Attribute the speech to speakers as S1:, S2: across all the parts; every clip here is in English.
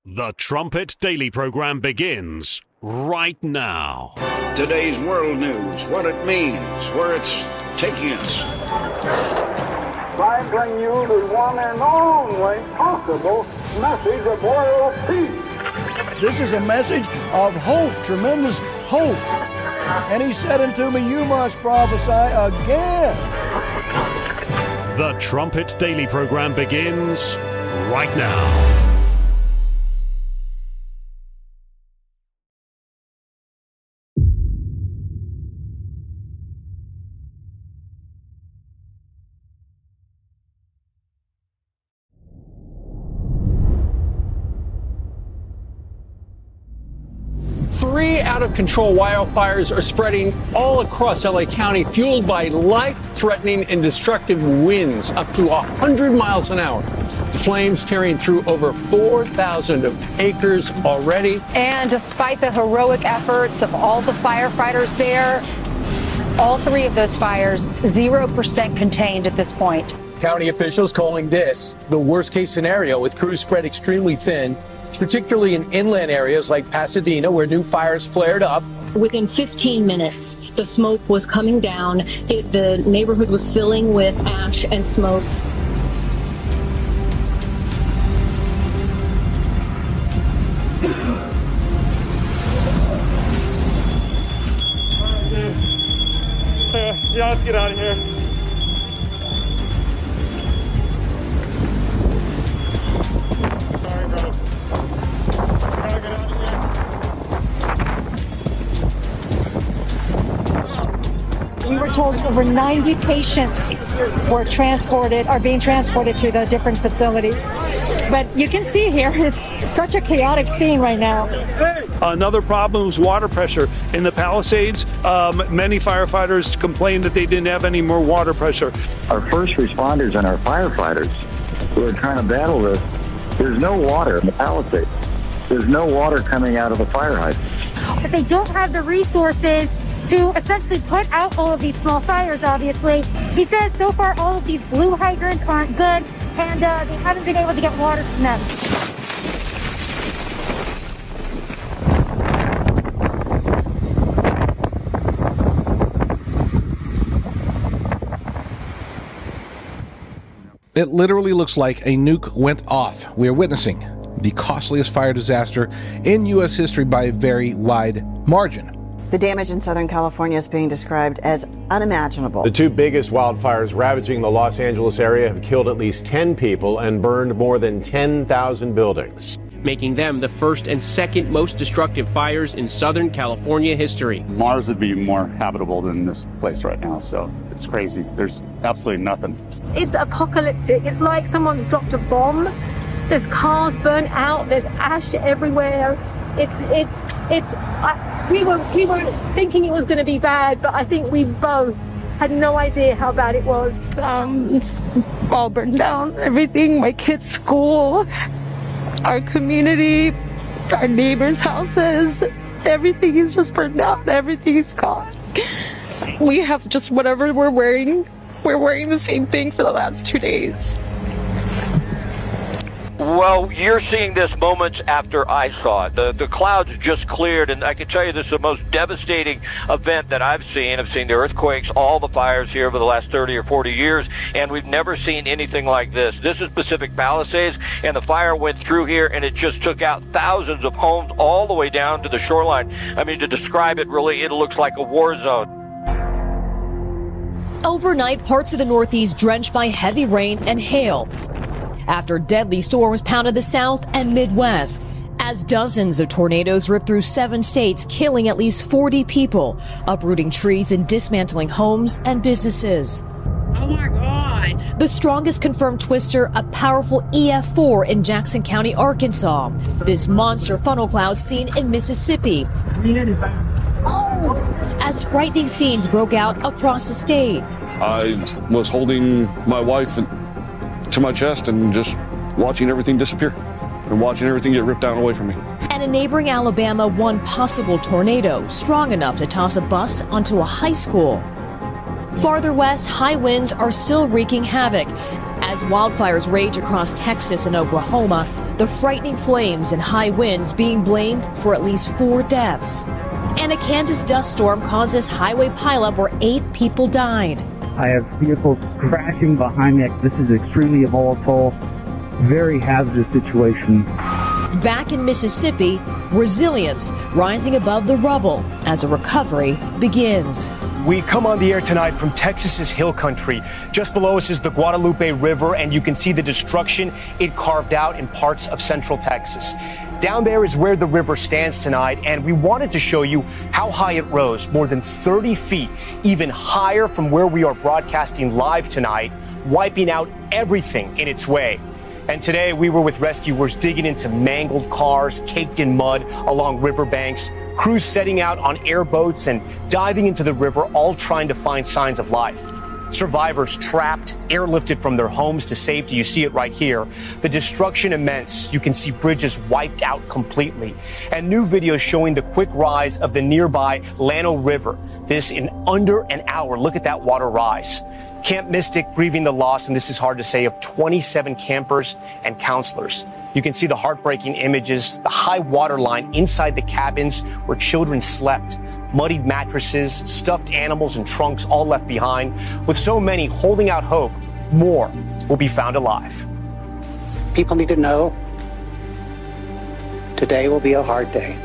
S1: The Trumpet Daily program begins right now.
S2: Today's world news, what it means, where it's taking us.
S3: I bring you the one and only possible message of world peace.
S4: This is a message of hope, tremendous hope. And he said unto me, you must prophesy again.
S1: The Trumpet Daily program begins right now.
S5: Three out-of-control wildfires are spreading all across LA County, fueled by life-threatening and destructive winds up to 100 miles an hour. The flames tearing through over 4,000 acres already.
S6: And despite the heroic efforts of all the firefighters there, all three of those fires 0% contained at this point.
S5: County officials calling this the worst-case scenario, with crews spread extremely thin, particularly in inland areas like Pasadena, where new fires flared up.
S7: Within 15 minutes, the smoke was coming down. The neighborhood was filling with ash and smoke.
S8: Yeah, let's get out of here.
S6: We were told over 90 patients are being transported to the different facilities. But you can see here, it's such a chaotic scene right now.
S8: Another problem is water pressure. In the Palisades, many firefighters complained that they didn't have any more water pressure.
S9: Our first responders and our firefighters who are trying to battle this, there's no water in the Palisades. There's no water coming out of the fire hydrants.
S10: But they don't have the resources to essentially put out all of these small fires, obviously. He says so far all of these blue hydrants aren't good, and they haven't been able to get water from them.
S11: It literally looks like a nuke went off. We are witnessing the costliest fire disaster in U.S. history by a very wide margin.
S12: The damage in Southern California is being described as unimaginable.
S13: The two biggest wildfires ravaging the Los Angeles area have killed at least 10 people and burned more than 10,000 buildings,
S14: making them the first and second most destructive fires in Southern California history.
S15: Mars would be more habitable than this place right now, so it's crazy. There's absolutely nothing.
S10: It's apocalyptic. It's like someone's dropped a bomb. There's cars burnt out. There's ash everywhere. We weren't thinking it was going to be bad, but I think we both had no idea how bad it was.
S16: It's all burned down. Everything, my kids' school, our community, our neighbors' houses, everything is just burned down. Everything is gone. We have just whatever we're wearing. We're wearing the same thing for the last 2 days.
S17: Well, you're seeing this moments after I saw it. The clouds just cleared, and I can tell you this is the most devastating event that I've seen. I've seen the earthquakes, all the fires here over the last 30 or 40 years, and we've never seen anything like this. This is Pacific Palisades, and the fire went through here, and it just took out thousands of homes all the way down to the shoreline. I mean, to describe it, really, it looks like a war zone.
S18: Overnight, parts of the Northeast drenched by heavy rain and hail, after deadly storms pounded the South and Midwest, as dozens of tornadoes ripped through 7 states, killing at least 40 people, uprooting trees and dismantling homes and businesses.
S19: Oh my God.
S18: The strongest confirmed twister, a powerful EF4 in Jackson County, Arkansas. This monster funnel cloud seen in Mississippi. As frightening scenes broke out across the state.
S20: I was holding my wife to my chest and just watching everything disappear and watching everything get ripped down away from me.
S18: And in neighboring Alabama, one possible tornado strong enough to toss a bus onto a high school. Farther west, high winds are still wreaking havoc. As wildfires rage across Texas and Oklahoma, The frightening flames and high winds being blamed for at least 4 deaths. And a Kansas dust storm causes highway pileup where 8 people died.
S21: I have vehicles crashing behind me. This is extremely volatile, very hazardous situation.
S18: Back in Mississippi, resilience rising above the rubble as a recovery begins.
S22: We come on the air tonight from Texas's hill country. Just below us is the Guadalupe River, and you can see the destruction it carved out in parts of central Texas. Down there is where the river stands tonight, and we wanted to show you how high it rose, more than 30 feet, even higher from where we are broadcasting live tonight, wiping out everything in its way. And today we were with rescuers digging into mangled cars, caked in mud along riverbanks, crews setting out on airboats and diving into the river, all trying to find signs of life. Survivors trapped, airlifted from their homes to safety. You see it right here. The destruction immense. You can see bridges wiped out completely. And new videos showing the quick rise of the nearby Llano River. This in under an hour. Look at that water rise. Camp Mystic grieving the loss, and this is hard to say, of 27 campers and counselors. You can see the heartbreaking images, the high water line inside the cabins where children slept. Muddied mattresses, stuffed animals and trunks all left behind. With so many holding out hope, more will be found alive.
S23: People need to know today will be a hard day.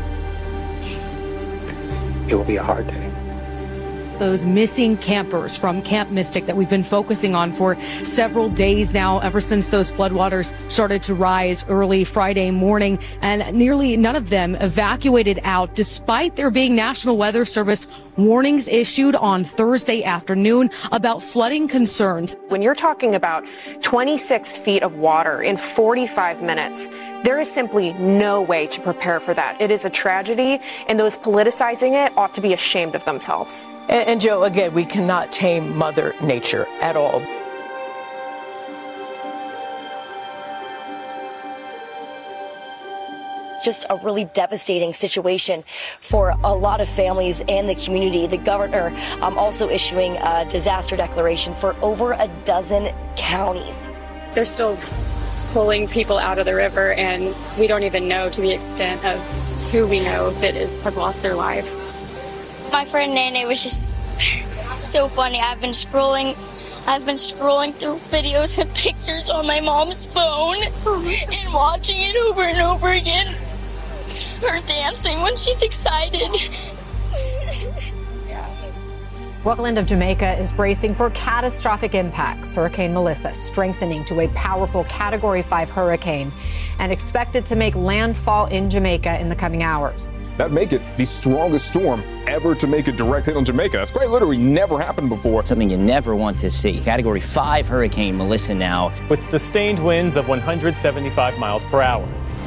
S23: It will be a hard day.
S24: Those missing campers from Camp Mystic that we've been focusing on for several days now, ever since those floodwaters started to rise early Friday morning, and nearly none of them evacuated out, despite there being National Weather Service warnings issued on Thursday afternoon about flooding concerns.
S25: When you're talking about 26 feet of water in 45 minutes, there is simply no way to prepare for that. It is a tragedy, and those politicizing it ought to be ashamed of themselves.
S26: And Joe, again, we cannot tame Mother Nature at all.
S27: Just a really devastating situation for a lot of families and the community. The governor also issuing a disaster declaration for over a dozen counties.
S28: They're still pulling people out of the river, and we don't even know to the extent of who we know that has lost their lives.
S29: My friend Nene was just so funny. I've been scrolling through videos and pictures on my mom's phone and watching it over and over again. Her dancing when she's excited.
S30: Rockland of Jamaica is bracing for catastrophic impacts. Hurricane Melissa strengthening to a powerful Category 5 hurricane and expected to make landfall in Jamaica in the coming hours.
S31: That make it the strongest storm ever to make a direct hit on Jamaica. That's quite literally never happened before.
S32: Something you never want to see. Category 5 Hurricane Melissa now.
S33: With sustained winds of 175 miles per hour.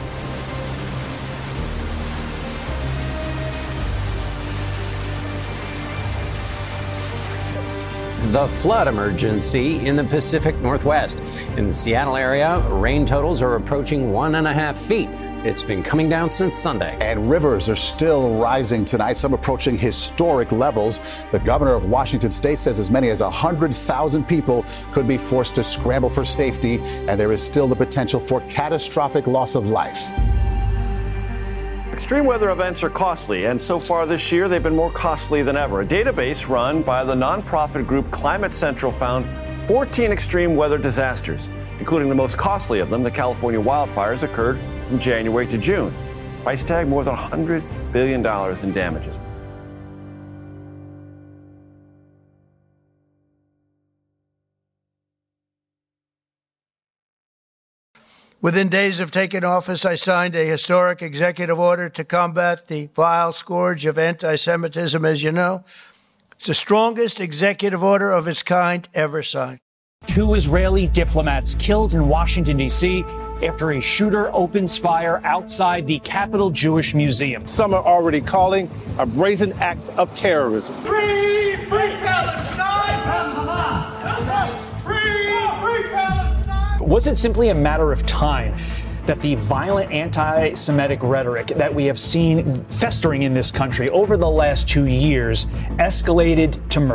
S34: The flood emergency in the Pacific Northwest. In the Seattle area, rain totals are approaching 1.5 feet. It's been coming down since Sunday.
S35: And rivers are still rising tonight, some approaching historic levels. The governor of Washington state says as many as 100,000 people could be forced to scramble for safety, and there is still the potential for catastrophic loss of life.
S36: Extreme weather events are costly, and so far this year they've been more costly than ever. A database run by the nonprofit group Climate Central found 14 extreme weather disasters, including the most costly of them, the California wildfires, occurred from January to June. Price tag more than $100 billion in damages.
S37: Within days of taking office, I signed a historic executive order to combat the vile scourge of anti-Semitism, as you know. It's the strongest executive order of its kind ever signed.
S38: 2 Israeli diplomats killed in Washington, D.C. after a shooter opens fire outside the Capital Jewish Museum.
S39: Some are already calling a brazen act of terrorism.
S3: Free Palestine! Hamas! Free Palestine!
S38: Was it simply a matter of time that the violent anti-Semitic rhetoric that we have seen festering in this country over the last 2 years escalated to murder?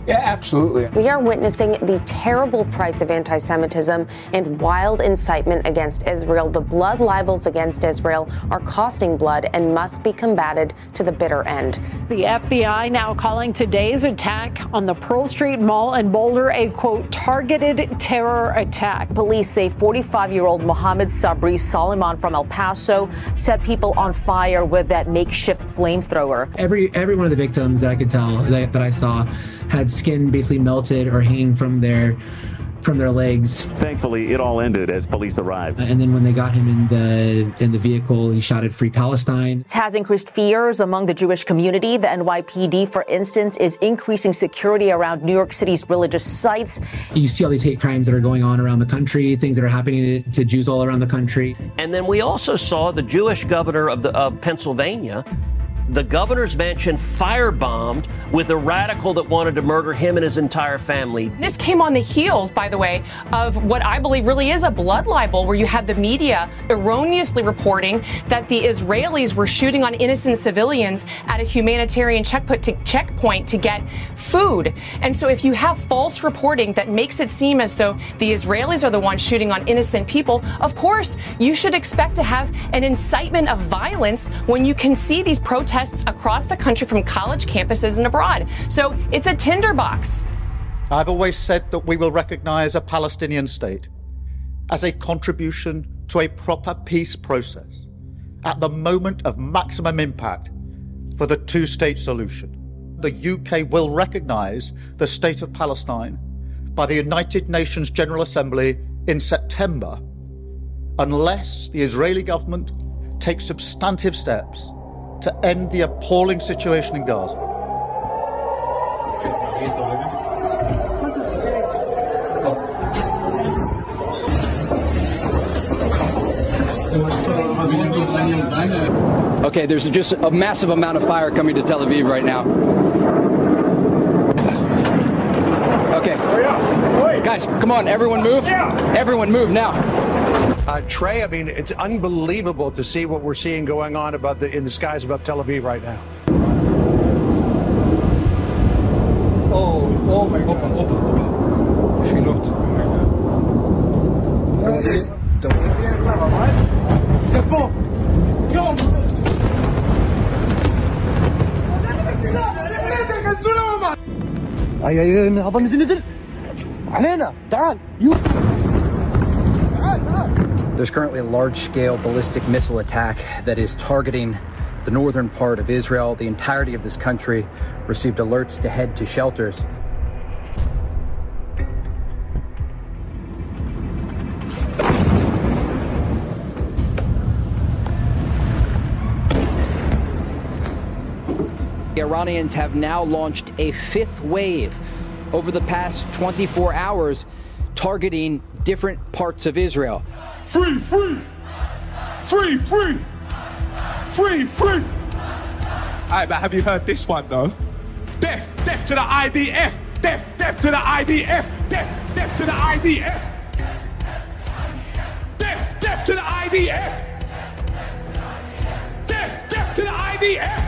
S1: Yeah, absolutely.
S25: We are witnessing the terrible price of anti-Semitism and wild incitement against Israel. The blood libels against Israel are costing blood and must be combated to the bitter end.
S2: The FBI now calling today's attack on the Pearl Street Mall in Boulder a, quote, targeted terror attack.
S25: Police say 45-year-old Mohammed Sabri Soliman from El Paso set people on fire with that makeshift flamethrower.
S4: Every one of the victims that I could tell that I saw had skin basically melted or hanging from their legs.
S5: Thankfully, it all ended as police arrived.
S4: And then when they got him in the vehicle, he shouted "Free Palestine."
S25: This has increased fears among the Jewish community. The NYPD, for instance, is increasing security around New York City's religious sites.
S4: You see all these hate crimes that are going on around the country, things that are happening to Jews all around the country.
S6: And then we also saw the Jewish governor of Pennsylvania, the governor's mansion firebombed with a radical that wanted to murder him and his entire family.
S25: This came on the heels, by the way, of what I believe really is a blood libel, where you had the media erroneously reporting that the Israelis were shooting on innocent civilians at a humanitarian checkpoint to get food. And so if you have false reporting that makes it seem as though the Israelis are the ones shooting on innocent people, of course, you should expect to have an incitement of violence when you can see these protests across the country from college campuses and abroad. So it's a tinderbox.
S7: I've always said that we will recognize a Palestinian state as a contribution to a proper peace process at the moment of maximum impact for the two-state solution. The UK will recognize the state of Palestine by the United Nations General Assembly in September, unless the Israeli government takes substantive steps to end the appalling situation in Gaza.
S8: Okay, there's just a massive amount of fire coming to Tel Aviv right now. Okay. Guys, come on, everyone move. Everyone move now.
S39: Trey, I mean, it's unbelievable to see what we're seeing going on in the skies above Tel Aviv right now.
S3: Oh my God. C'est bon.
S9: هذا نزل علينا تعال
S8: There's currently a large-scale ballistic missile attack that is targeting the northern part of Israel. The entirety of this country received alerts to head to shelters. The Iranians have now launched a fifth wave over the past 24 hours, targeting different parts of Israel.
S3: Free, free! Free, free! Free, free!
S10: Alright, but have you heard this one though? Death, death to the IDF! Death, death to the IDF! Death, death to the IDF! Death, death to the IDF! Death, death to the IDF!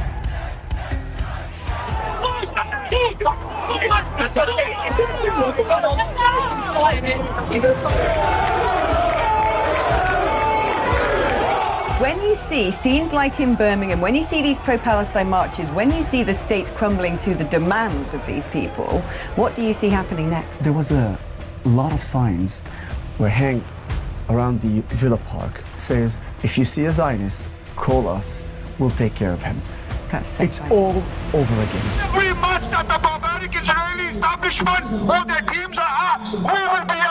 S11: When you see scenes like in Birmingham, when you see these pro-Palestine marches, when you see the states crumbling to the demands of these people, what do you see happening next?
S12: There was a lot of signs were hanging around the Villa Park. It says, if you see a Zionist, call us, we'll take care of him. It's all over again.
S3: Every match that the barbaric Israeli establishment or their teams are at, we will be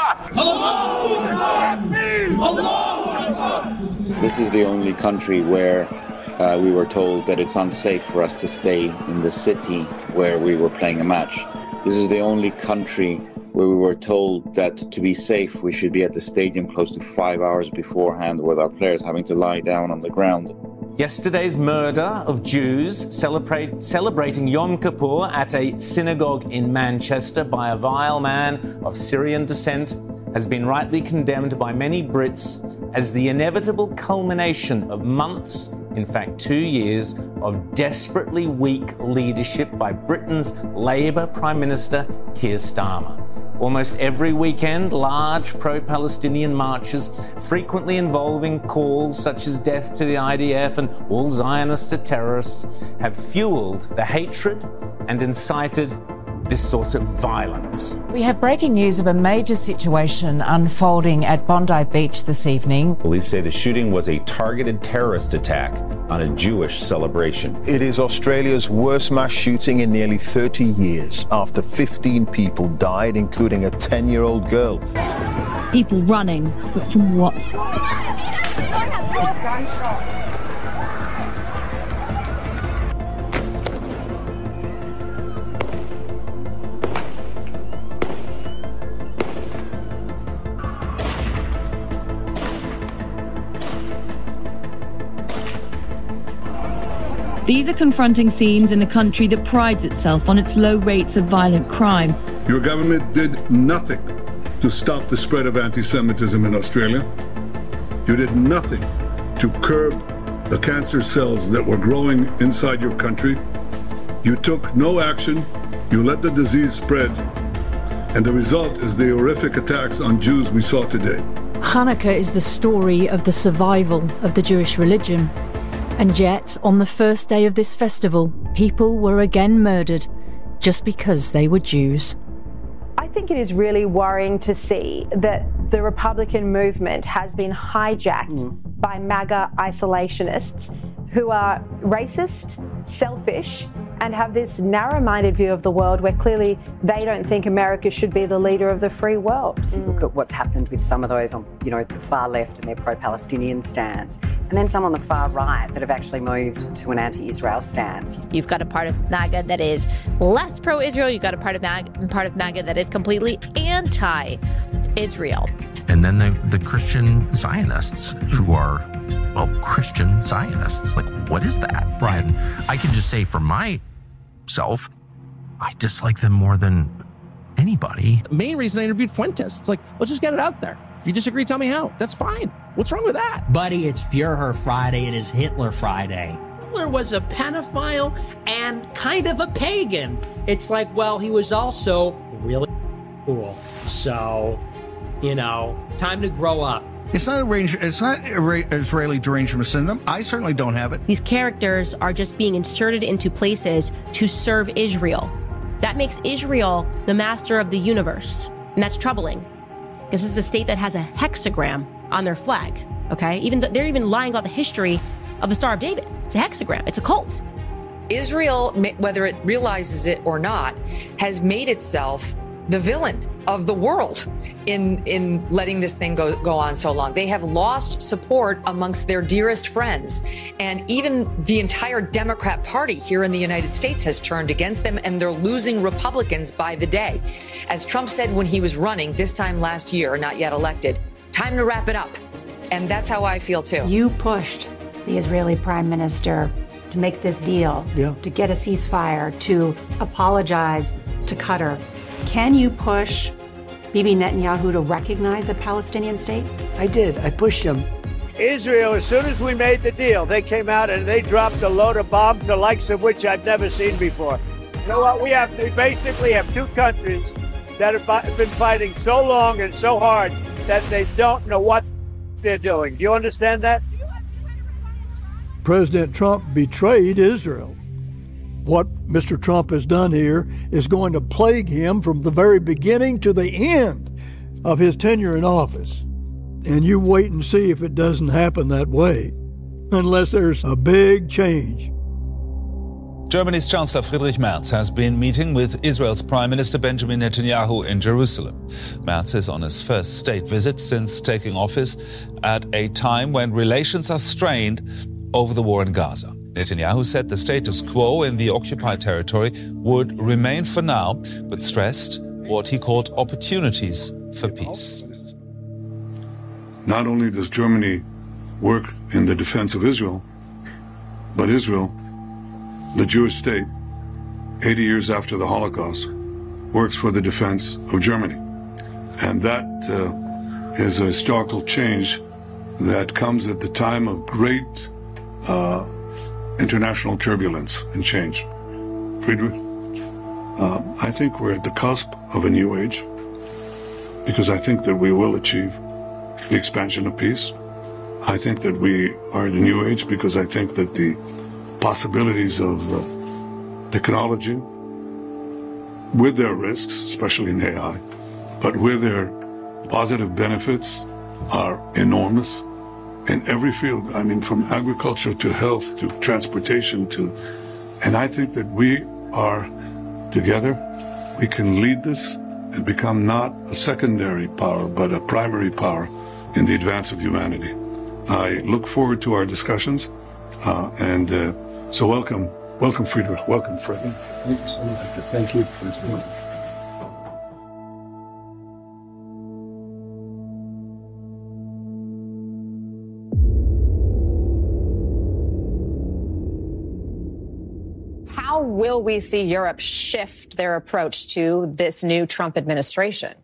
S3: at.
S13: This is the only country where we were told that it's unsafe for us to stay in the city where we were playing a match. This is the only country where we were told that to be safe we should be at the stadium close to 5 hours beforehand, with our players having to lie down on the ground.
S38: Yesterday's murder of Jews celebrating Yom Kippur at a synagogue in Manchester by a vile man of Syrian descent has been rightly condemned by many Brits as the inevitable culmination of months in fact 2 years of desperately weak leadership by Britain's Labour Prime Minister Keir Starmer. Almost every weekend, large pro-Palestinian marches, frequently involving calls such as death to the IDF and all Zionists are terrorists, have fueled the hatred and incited this sort of violence.
S1: We have breaking news of a major situation unfolding at Bondi Beach this evening.
S14: Police say the shooting was a targeted terrorist attack on a Jewish celebration.
S15: It is Australia's worst mass shooting in nearly 30 years after 15 people died, including a 10-year-old girl.
S16: People running, but from what? These are confronting scenes in a country that prides itself on its low rates of violent crime.
S17: Your government did nothing to stop the spread of anti-Semitism in Australia. You did nothing to curb the cancer cells that were growing inside your country. You took no action. You let the disease spread. And the result is the horrific attacks on Jews we saw today.
S16: Hanukkah is the story of the survival of the Jewish religion. And yet, on the first day of this festival, people were again murdered just because they were Jews.
S18: I think it is really worrying to see that the Republican movement has been hijacked by MAGA isolationists who are racist, selfish, and have this narrow-minded view of the world where clearly they don't think America should be the leader of the free world.
S19: Look at what's happened with some of those on, the far left and their pro-Palestinian stance, and then some on the far right that have actually moved to an anti-Israel stance.
S20: You've got a part of MAGA that is less pro-Israel. You've got a part of MAGA that is completely anti-Israel.
S21: And then the Christian Zionists who are, Christian Zionists. Like, what is that? Right. And I can just say for myself, I dislike them more than anybody.
S22: The main reason I interviewed Fuentes, it's like, let's just get it out there. If you disagree, tell me how. That's fine. What's wrong with that?
S23: Buddy, it's Führer Friday. It is Hitler Friday.
S24: Hitler was a pedophile and kind of a pagan. It's like, well, he was also really cool. So, time to grow up.
S26: It's not Israeli derangement syndrome. I certainly don't have it.
S27: These characters are just being inserted into places to serve Israel. That makes Israel the master of the universe. And that's troubling. This is a state that has a hexagram on their flag, okay? They're even lying about the history of the Star of David. It's a hexagram. It's a cult.
S28: Israel, whether it realizes it or not, has made itself the villain of the world in letting this thing go on so long. They have lost support amongst their dearest friends. And even the entire Democrat Party here in the United States has turned against them, and they're losing Republicans by the day. As Trump said when he was running this time last year, not yet elected, time to wrap it up. And that's how I feel too.
S29: You pushed the Israeli prime minister to make this deal, to get a ceasefire, to apologize to Qatar. Can you push Bibi Netanyahu to recognize a Palestinian state?
S37: I did. I pushed him.
S39: Israel, as soon as we made the deal, they came out and they dropped a load of bombs, the likes of which I've never seen before. You know what? We basically have two countries that have been fighting so long and so hard that they don't know what they're doing. Do you understand that?
S37: President Trump betrayed Israel. What Mr. Trump has done here is going to plague him from the very beginning to the end of his tenure in office. And you wait and see if it doesn't happen that way, unless there's a big change.
S30: Germany's Chancellor Friedrich Merz has been meeting with Israel's Prime Minister Benjamin Netanyahu in Jerusalem. Merz is on his first state visit since taking office at a time when relations are strained over the war in Gaza. Netanyahu said the status quo in the occupied territory would remain for now, but stressed what he called opportunities for peace.
S17: Not only does Germany work in the defense of Israel, but Israel, the Jewish state, 80 years after the Holocaust, works for the defense of Germany. And that is a historical change that comes at the time of great international turbulence and change. Friedrich, I think we're at the cusp of a new age, because I think that we will achieve the expansion of peace. I think that we are in a new age because I think that the possibilities of technology, with their risks, especially in AI, but with their positive benefits, are enormous in every field. I mean, from agriculture to health to transportation and I think that we are together, we can lead this and become not a secondary power, but a primary power in the advance of humanity. I look forward to our discussions, so welcome Friedrich, welcome Fred.
S2: Thank you so much. Thank you for this point.
S3: How will we see Europe shift their approach to this new Trump administration?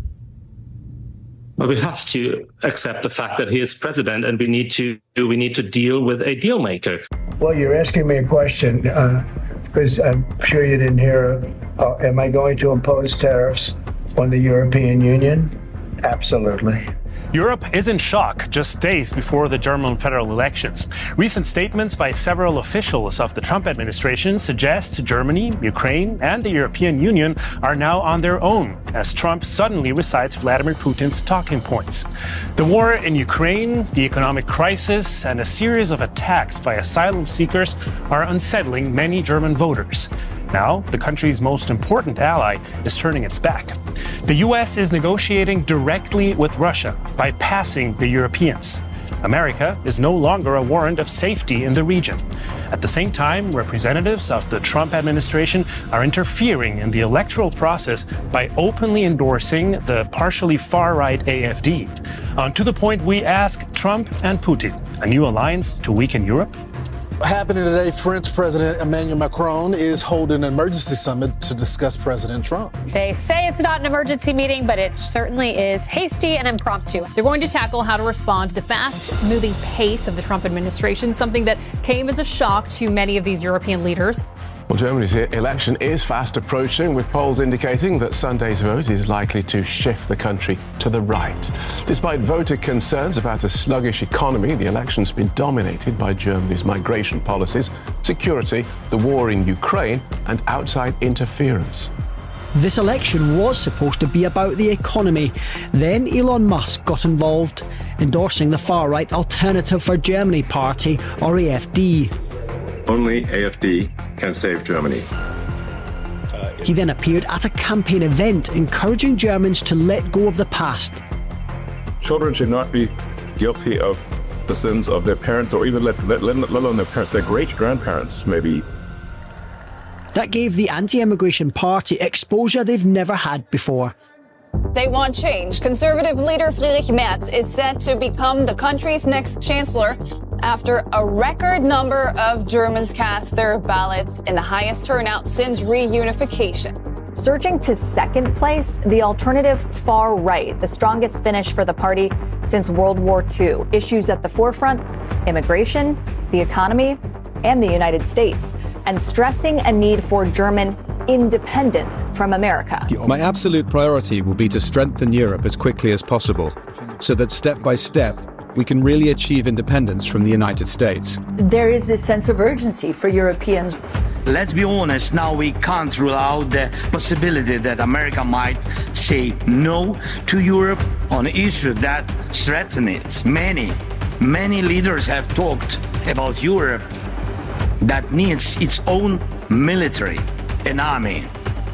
S4: Well, we have to accept the fact that he is president, and we need to deal with a deal maker.
S37: Well, you're asking me a question because I'm sure you didn't hear. Am I going to impose tariffs on the European Union? Absolutely.
S5: Europe is in shock just days before the German federal elections. Recent statements by several officials of the Trump administration suggest Germany, Ukraine, and the European Union are now on their own as Trump suddenly recites Vladimir Putin's talking points. The war in Ukraine, the economic crisis, and a series of attacks by asylum seekers are unsettling many German voters. Now, the country's most important ally is turning its back. The U.S. is negotiating directly with Russia, bypassing the Europeans. America is no longer a warrant of safety in the region. At the same time, representatives of the Trump administration are interfering in the electoral process by openly endorsing the partially far-right AfD. To the point we ask Trump and Putin, a new alliance to weaken Europe?
S6: Happening today, French President Emmanuel Macron is holding an emergency summit to discuss President Trump.
S7: They say it's not an emergency meeting, but it certainly is hasty and impromptu.
S8: They're going to tackle how to respond to the fast-moving pace of the Trump administration, something that came as a shock to many of these European leaders.
S9: Well, Germany's election is fast approaching, with polls indicating that Sunday's vote is likely to shift the country to the right. Despite voter concerns about a sluggish economy, the election's been dominated by Germany's migration policies, security, the war in Ukraine, and outside interference.
S10: This election was supposed to be about the economy. Then Elon Musk got involved, endorsing the far-right Alternative for Germany party, or AfD.
S11: Only AfD can save Germany.
S10: He then appeared at a campaign event encouraging Germans to let go of the past.
S11: Children should not be guilty of the sins of their parents, or even let alone their parents, their great-grandparents maybe.
S10: That gave the anti-immigration party exposure they've never had before.
S12: They want change. Conservative leader Friedrich Merz is set to become the country's next chancellor after a record number of Germans cast their ballots in the highest turnout since reunification.
S7: Surging to second place, the alternative far right, the strongest finish for the party since World War II. Issues at the forefront: immigration, the economy, and the United States, and stressing a need for German independence from America.
S13: My absolute priority will be to strengthen Europe as quickly as possible, so that step by step we can really achieve independence from the United States.
S25: There is this sense of urgency for Europeans.
S31: Let's be honest, now we can't rule out the possibility that America might say no to Europe on issues that threaten it. Many leaders have talked about Europe that needs its own military, an army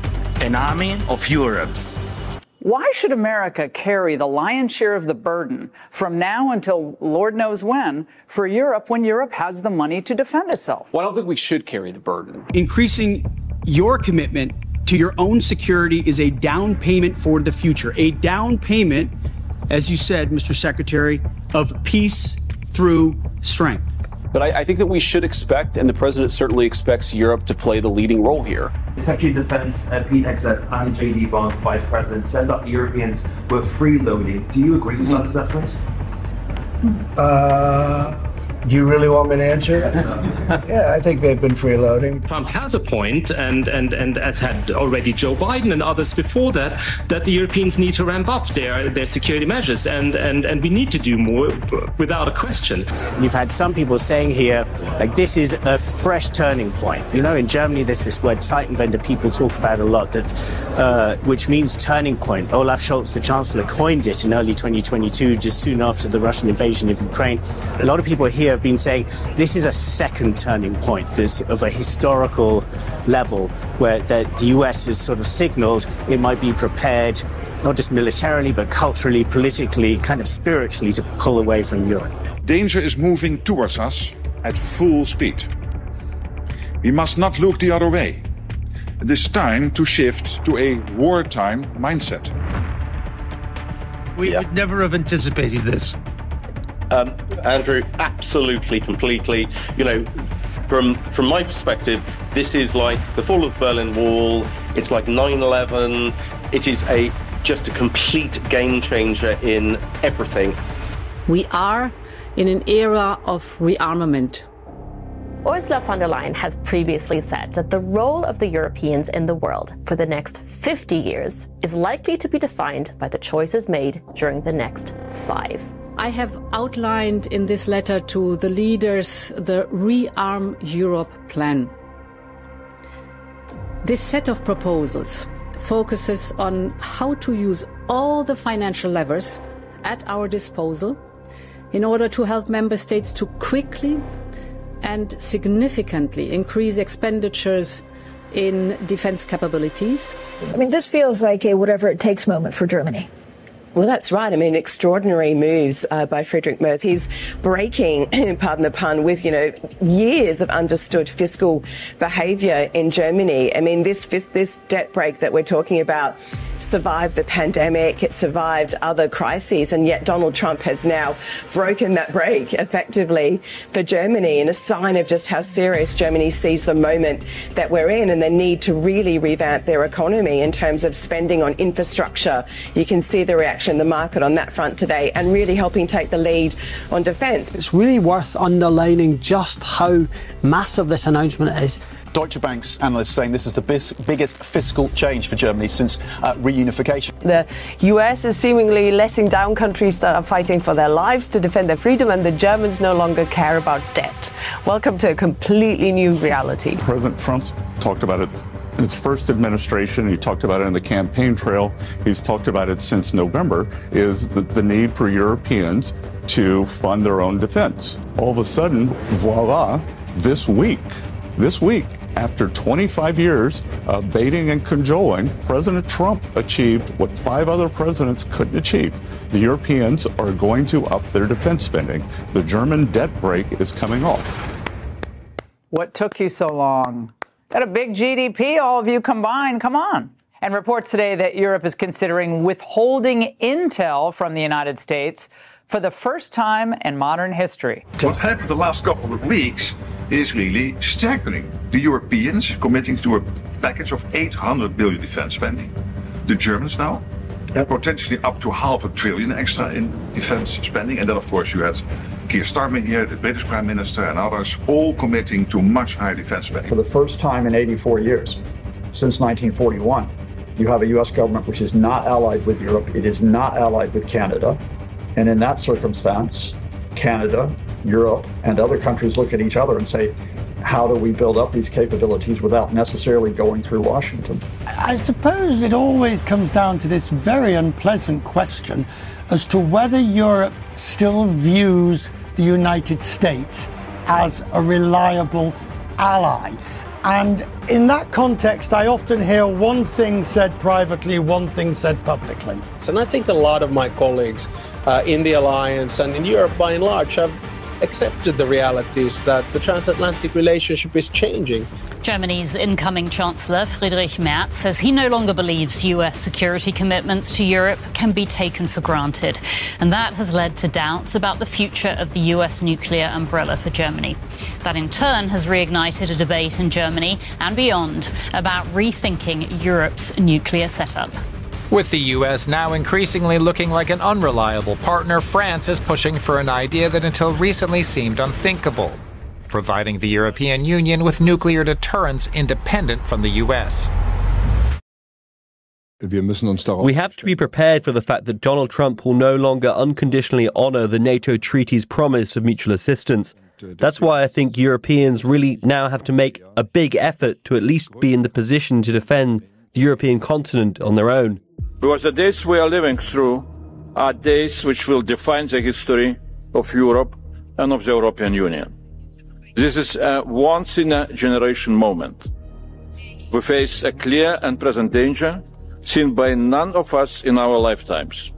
S31: of Europe.
S32: Why should America carry the lion's share of the burden from now until Lord knows when for Europe, when Europe has the money to defend itself?
S33: Well, I don't think we should carry the burden.
S13: Increasing your commitment to your own security is a down payment for the future. A down payment, as you said, Mr. Secretary, of peace through strength.
S33: But I think that we should expect, and the president certainly expects, Europe to play the leading role here.
S34: Secretary of Defense Pete Hegseth and J.D. Vance, Vice President, said that the Europeans were freeloading. Do you agree with that assessment?
S37: Do you really want me to answer? Yeah, I think they've been freeloading.
S4: Trump has a point, and as had already Joe Biden and others before that the Europeans need to ramp up their security measures, and we need to do more without a question.
S1: You've had some people saying here, like, this is a fresh turning point. You know, in Germany, there's this word Zeitenwende people talk about a lot, that which means turning point. Olaf Scholz, the Chancellor, coined it in early 2022, just soon after the Russian invasion of Ukraine. A lot of people here have been saying this is a second turning point. This of a historical level where the US has sort of signaled it might be prepared, not just militarily, but culturally, politically, kind of spiritually, to pull away from Europe.
S14: Danger is moving towards us at full speed. We must not look the other way. It is time to shift to a wartime mindset.
S37: We would never have anticipated this.
S15: Andrew, absolutely, completely. You know, from my perspective, this is like the fall of the Berlin Wall. It's like 9/11. It is just a complete game changer in everything.
S16: We are in an era of rearmament.
S18: Ursula von der Leyen has previously said that the role of the Europeans in the world for the next 50 years is likely to be defined by the choices made during the next 5.
S16: I have outlined in this letter to the leaders the Rearm Europe plan. This set of proposals focuses on how to use all the financial levers at our disposal in order to help member states to quickly and significantly increase expenditures in defense capabilities.
S25: I mean, this feels like a whatever it takes moment for Germany.
S19: Well, that's right. I mean, extraordinary moves by Friedrich Merz. He's breaking, pardon the pun, with, years of understood fiscal behaviour in Germany. I mean, this debt break that we're talking about survived the pandemic, it survived other crises, and yet Donald Trump has now broken that break effectively for Germany, in a sign of just how serious Germany sees the moment that we're in and the need to really revamp their economy in terms of spending on infrastructure. You can see the reaction in the market on that front today, and really helping take the lead on defence.
S10: It's really worth underlining just how massive this announcement is.
S20: Deutsche Bank's analysts saying this is the biggest fiscal change for Germany since reunification.
S21: The US is seemingly letting down countries that are fighting for their lives to defend their freedom, and the Germans no longer care about debt. Welcome to a completely new reality.
S22: President Trump talked about it in his first administration. He talked about it in the campaign trail. He's talked about it since November, is the need for Europeans to fund their own defense. All of a sudden, voila, this week, after 25 years of baiting and cajoling, President Trump achieved what 5 other presidents couldn't achieve. The Europeans are going to up their defense spending. The German debt break is coming off.
S32: What took you so long? Got a big GDP, all of you combined. Come on. And reports today that Europe is considering withholding intel from the United States for the first time in modern history.
S14: What happened the last couple of weeks is really staggering. The Europeans committing to a package of 800 billion defense spending. The Germans now, potentially up to $500 billion extra in defense spending. And then, of course, you had Keir Starmer here, the British Prime Minister, and others, all committing to much higher defense spending.
S23: For the first time in 84 years, since 1941, you have a U.S. government which is not allied with Europe. It is not allied with Canada. And in that circumstance, Canada, Europe, and other countries look at each other and say, how do we build up these capabilities without necessarily going through Washington?
S37: I suppose it always comes down to this very unpleasant question as to whether Europe still views the United States as a reliable ally. And in that context, I often hear one thing said privately, one thing said publicly.
S2: And I think a lot of my colleagues in the alliance and in Europe by and large have accepted the realities that the transatlantic relationship is changing.
S8: Germany's incoming Chancellor, Friedrich Merz, says he no longer believes US security commitments to Europe can be taken for granted. And that has led to doubts about the future of the US nuclear umbrella for Germany. That in turn has reignited a debate in Germany and beyond about rethinking Europe's nuclear setup.
S3: With the US now increasingly looking like an unreliable partner, France is pushing for an idea that until recently seemed unthinkable: providing the European Union with nuclear deterrence independent from the US.
S5: We have to be prepared for the fact that Donald Trump will no longer unconditionally honour the NATO treaty's promise of mutual assistance. That's why I think Europeans really now have to make a big effort to at least be in the position to defend the European continent on their own.
S6: Because the days we are living through are days which will define the history of Europe and of the European Union. This is a once-in-a-generation moment. We face a clear and present danger seen by none of us in our lifetimes.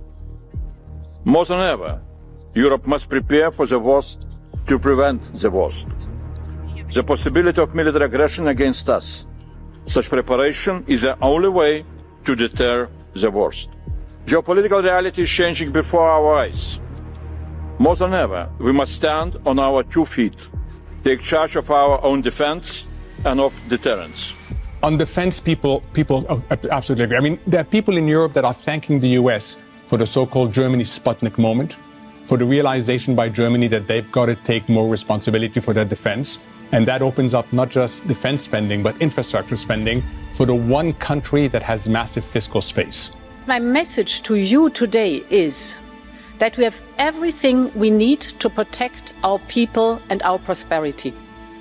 S6: More than ever, Europe must prepare for the worst to prevent the worst. The possibility of military aggression against us. Such preparation is the only way to deter the worst. Geopolitical reality is changing before our eyes. More than ever, we must stand on our 2 feet, take charge of our own defense and of deterrence.
S7: On defense, people absolutely agree. I mean, there are people in Europe that are thanking the US for the so-called Germany Sputnik moment, for the realization by Germany that they've got to take more responsibility for their defense. And that opens up not just defense spending, but infrastructure spending for the one country that has massive fiscal space.
S16: My message to you today is that we have everything we need to protect our people and our prosperity.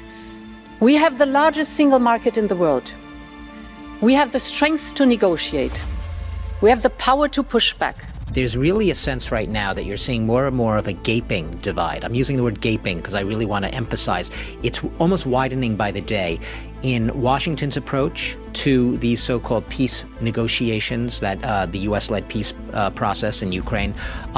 S16: We have the largest single market in the world. We have the strength to negotiate. We have the power to push back.
S9: There's really a sense right now that you're seeing more and more of a gaping divide. I'm using the word gaping because I really want to emphasize it's almost widening by the day in Washington's approach to these so-called peace negotiations, that the U.S.-led peace process in Ukraine,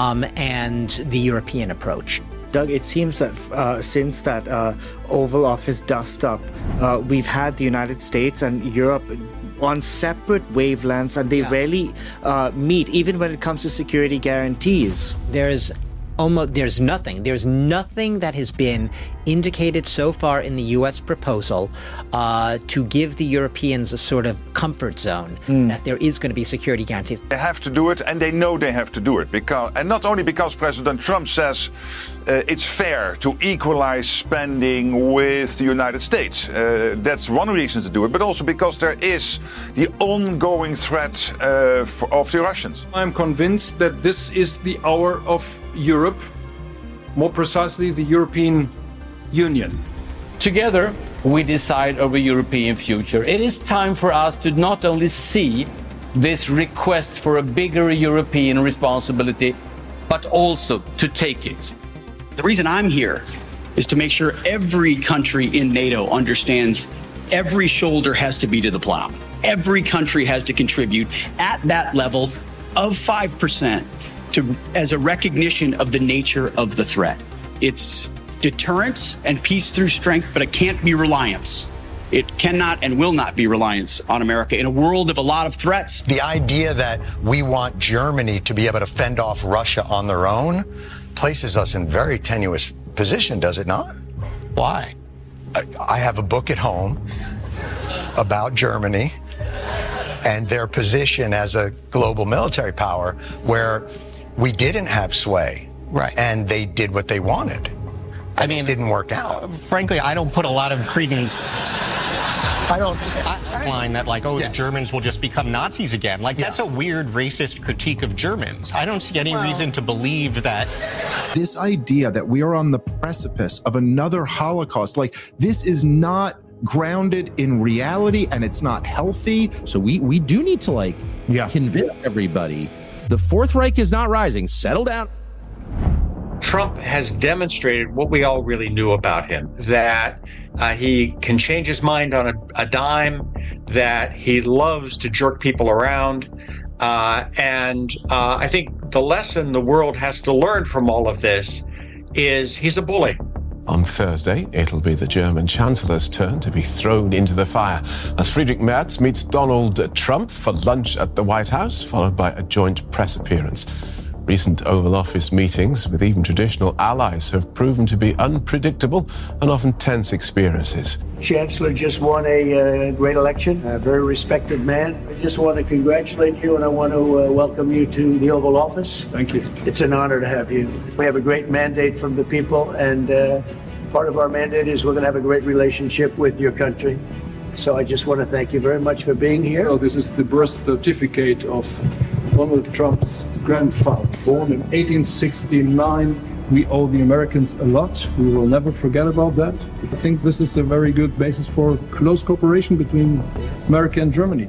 S9: and the European approach.
S11: Doug, it seems that since that Oval Office dust-up, we've had the United States and Europe on separate wavelengths, and they rarely meet, even when it comes to security guarantees.
S9: There's nothing that has been indicated so far in the U.S. proposal to give the Europeans a sort of comfort zone that there is going to be security guarantees.
S14: They have to do it, and they know they have to do it, and not only because President Trump says it's fair to equalize spending with the United States. That's one reason to do it, but also because there is the ongoing threat of the Russians.
S12: I'm convinced that this is the hour of Europe, more precisely the European Union.
S17: Together, we decide our European future. It is time for us to not only see this request for a bigger European responsibility, but also to take it.
S13: The reason I'm here is to make sure every country in NATO understands every shoulder has to be to the plow. Every country has to contribute at that level of 5% as a recognition of the nature of the threat. It's deterrence and peace through strength, but it can't be reliance. It cannot and will not be reliance on America in a world of a lot of threats.
S24: The idea that we want Germany to be able to fend off Russia on their own places us in very tenuous position, does it not? Why? I have a book at home about Germany and their position as a global military power where we didn't have sway. Right. And they did what they wanted. I mean, it didn't work out.
S26: Frankly, I don't put a lot of credence. I don't line that like, the Germans will just become Nazis again. Like, that's a weird racist critique of Germans. I don't see any reason to believe that.
S27: This idea that we are on the precipice of another Holocaust, like, this is not grounded in reality and it's not healthy.
S28: So we do need to convince everybody the Fourth Reich is not rising. Settle down.
S29: Trump has demonstrated what we all really knew about him, that he can change his mind on a dime, that he loves to jerk people around. And I think the lesson the world has to learn from all of this is he's a bully.
S30: On Thursday, it'll be the German Chancellor's turn to be thrown into the fire as Friedrich Merz meets Donald Trump for lunch at the White House, followed by a joint press appearance. Recent Oval Office meetings with even traditional allies have proven to be unpredictable and often tense experiences.
S1: Chancellor just won a great election, a very respected man. I just want to congratulate you and I want to welcome you to the Oval Office.
S12: Thank you.
S1: It's an honor to have you. We have a great mandate from the people, and part of our mandate is we're going to have a great relationship with your country. So I just want to thank you very much for being here.
S12: Oh, this is the birth certificate of Donald Trump's grandfather, born in 1869. We owe the Americans a lot. We will never forget about that. I think this is a very good basis for close cooperation between America and Germany.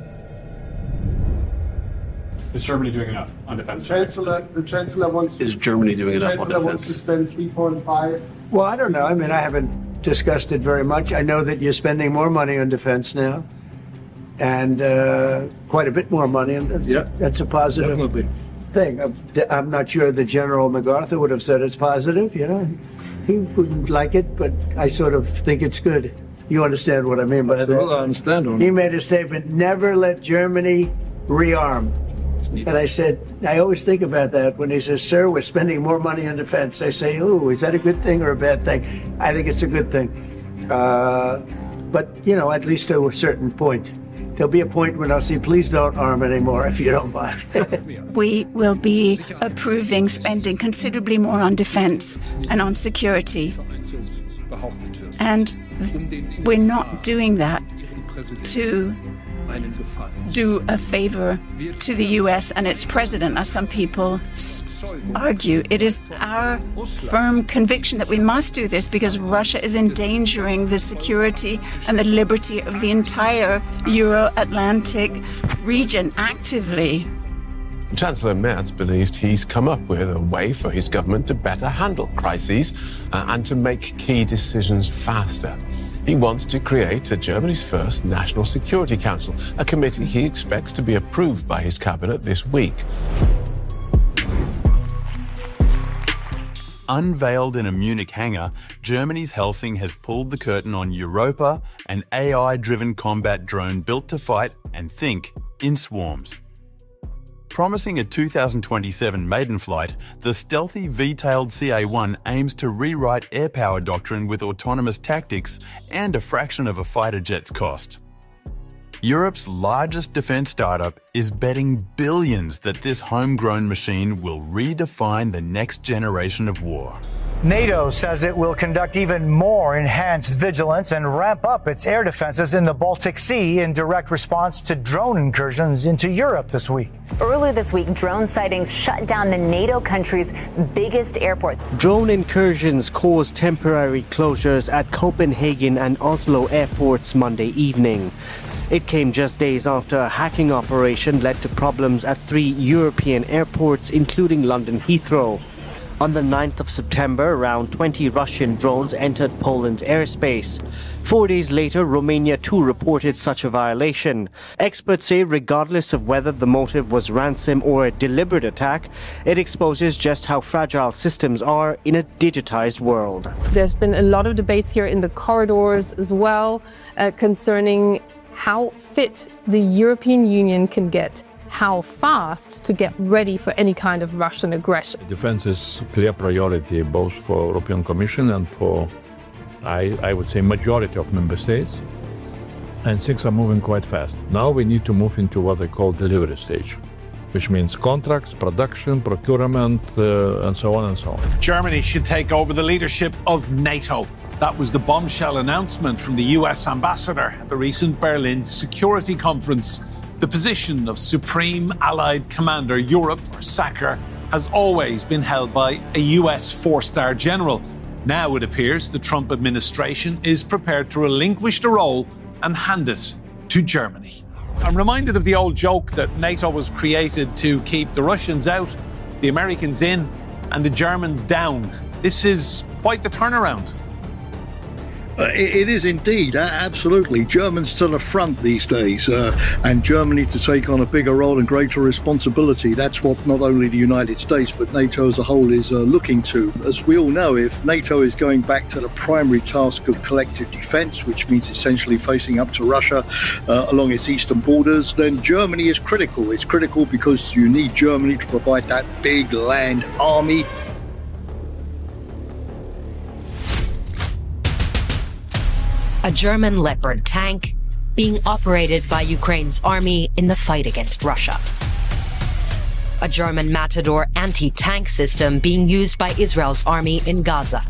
S4: Is Germany doing enough on defense?
S1: The Chancellor wants to...
S4: Is Germany doing enough on defense?
S1: Wants to spend 3.5. Well, I don't know. I mean, I haven't discussed it very much. I know that you're spending more money on defense now. And quite a bit more money. And that's a positive thing. I'm not sure that General MacArthur would have said it's positive, you know. He wouldn't like it, but I sort of think it's good. You understand what I mean by that?
S12: I understand.
S1: He made a statement, never let Germany rearm. And I said, I always think about that when he says, sir, we're spending more money on defense. I say, oh, is that a good thing or a bad thing? I think it's a good thing. But, you know, at least to a certain point. There'll be a point when I'll say, please don't arm anymore if you don't mind.
S10: We will be approving spending considerably more on defense and on security. And we're not doing that to do a favor to the U.S. and its president, as some people argue. It is our firm conviction that we must do this because Russia is endangering the security and the liberty of the entire Euro-Atlantic region actively.
S30: Chancellor Merz believes he's come up with a way for his government to better handle crises and to make key decisions faster. He wants to create Germany's first National Security Council, a committee he expects to be approved by his cabinet this week.
S15: Unveiled in a Munich hangar, Germany's Helsing has pulled the curtain on Europa, an AI-driven combat drone built to fight and think in swarms. Promising a 2027 maiden flight, the stealthy V-tailed CA-1 aims to rewrite air power doctrine with autonomous tactics and a fraction of a fighter jet's cost. Europe's largest defence startup is betting billions that this homegrown machine will redefine the next generation of war.
S18: NATO says it will conduct even more enhanced vigilance and ramp up its air defenses in the Baltic Sea in direct response to drone incursions into Europe this week.
S19: Earlier this week, drone sightings shut down the NATO country's biggest airport.
S20: Drone incursions caused temporary closures at Copenhagen and Oslo airports Monday evening. It came just days after a hacking operation led to problems at 3 European airports, including London Heathrow. On the 9th of September, around 20 Russian drones entered Poland's airspace. 4 days later, Romania too reported such a violation. Experts say regardless of whether the motive was ransom or a deliberate attack, it exposes just how fragile systems are in a digitized world.
S21: There's been a lot of debates here in the corridors as well concerning how fit the European Union can get, how fast to get ready for any kind of Russian aggression.
S22: Defense is a clear priority both for European Commission and for, I would say, majority of member states. And things are moving quite fast. Now we need to move into what I call delivery stage, which means contracts, production, procurement, and so on and so on.
S23: Germany should take over the leadership of NATO. That was the bombshell announcement from the US ambassador at the recent Berlin Security Conference. The position of Supreme Allied Commander Europe, or SACEUR, has always been held by a US four-star general. Now it appears the Trump administration is prepared to relinquish the role and hand it to Germany. I'm reminded of the old joke that NATO was created to keep the Russians out, the Americans in, and the Germans down. This is quite the turnaround.
S2: It is indeed, absolutely. Germans to the front these days, and Germany to take on a bigger role and greater responsibility. That's what not only the United States but NATO as a whole is looking to. As we all know, if NATO is going back to the primary task of collective defence, which means essentially facing up to Russia along its eastern borders, then Germany is critical. It's critical because you need Germany to provide that big land army.
S3: A German Leopard tank being operated by Ukraine's army in the fight against Russia. A German Matador anti-tank system being used by Israel's army in Gaza.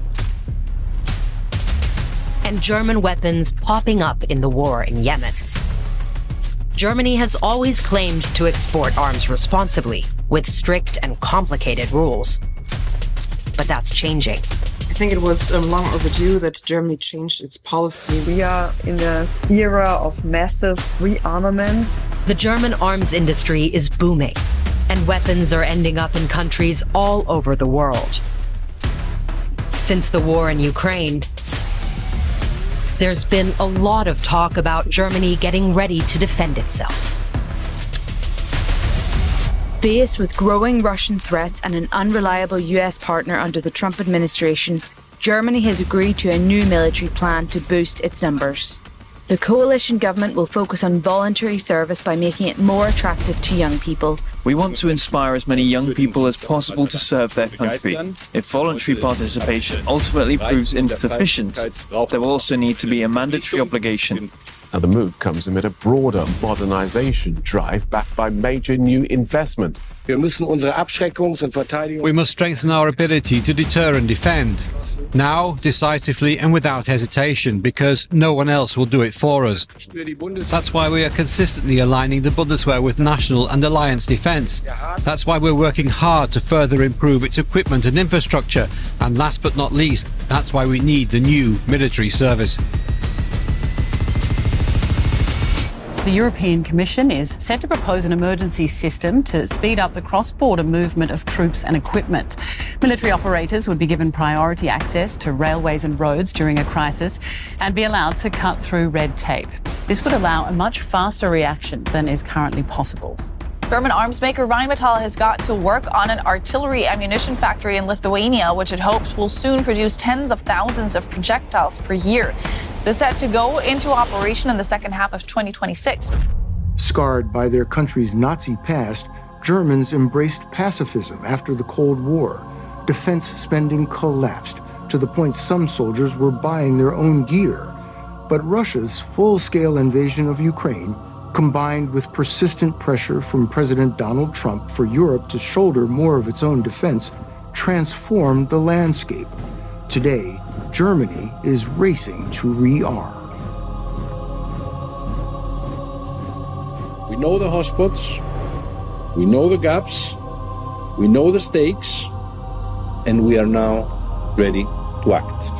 S3: And German weapons popping up in the war in Yemen. Germany has always claimed to export arms responsibly, with strict and complicated rules. But that's changing.
S5: I think it was long overdue that Germany changed its policy. We are in an era of massive rearmament.
S3: The German arms industry is booming, and weapons are ending up in countries all over the world. Since the war in Ukraine, there's been a lot of talk about Germany getting ready to defend itself.
S6: Faced with growing Russian threats and an unreliable US partner under the Trump administration, Germany has agreed to a new military plan to boost its numbers. The coalition government will focus on voluntary service by making it more attractive to young people.
S7: We want to inspire as many young people as possible to serve their country. If voluntary participation ultimately proves insufficient, there will also need to be a mandatory obligation.
S30: Now, the move comes amid a broader modernization drive backed by major new investment.
S8: We must strengthen our ability to deter and defend. Now, decisively and without hesitation, because no one else will do it for us. That's why we are consistently aligning the Bundeswehr with national and alliance defence. That's why we're working hard to further improve its equipment and infrastructure. And last but not least, that's why we need the new military service.
S9: The European Commission is set to propose an emergency system to speed up the cross-border movement of troops and equipment. Military operators would be given priority access to railways and roads during a crisis and be allowed to cut through red tape. This would allow a much faster reaction than is currently possible.
S11: German arms maker Rheinmetall has got to work on an artillery ammunition factory in Lithuania, which it hopes will soon produce tens of thousands of projectiles per year. This set to go into operation in the second half of 2026.
S16: Scarred by their country's Nazi past, Germans embraced pacifism after the Cold War. Defense spending collapsed to the point some soldiers were buying their own gear. But Russia's full-scale invasion of Ukraine, combined with persistent pressure from President Donald Trump for Europe to shoulder more of its own defense, transformed the landscape. Today, Germany is racing to rearm.
S25: We know the hotspots, we know the gaps, we know the stakes, and we are now ready to act.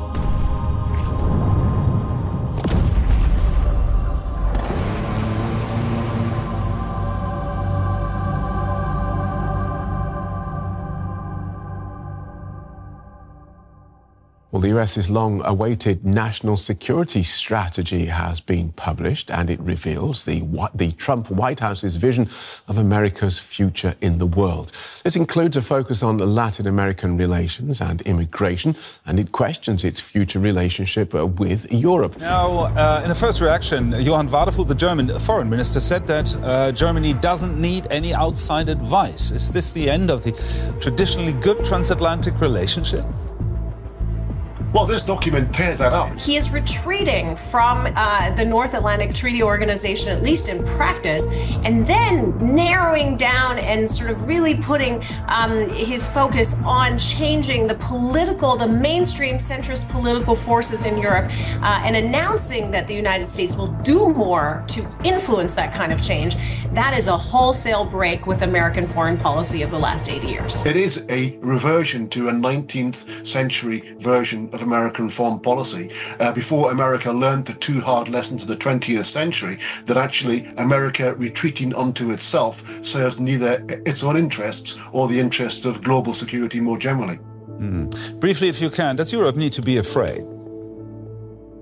S30: Well, the US's long-awaited national security strategy has been published, and it reveals the Trump White House's vision of America's future in the world. This includes a focus on Latin American relations and immigration, and it questions its future relationship with Europe.
S31: Now, in a first reaction, Johann Wadefuhl, the German foreign minister, said that Germany doesn't need any outside advice. Is this the end of the traditionally good transatlantic relationship?
S32: Well, this document tears that up.
S33: He is retreating from the North Atlantic Treaty Organization, at least in practice, and then narrowing down and sort of really putting his focus on changing the mainstream centrist political forces in Europe, and announcing that the United States will do more to influence that kind of change. That is a wholesale break with American foreign policy of the last 80 years.
S32: It is a reversion to a 19th century version of American foreign policy, before America learned the two hard lessons of the 20th century, that actually America retreating onto itself serves neither its own interests or the interests of global security more generally.
S31: Briefly, if you can, does Europe need to be afraid?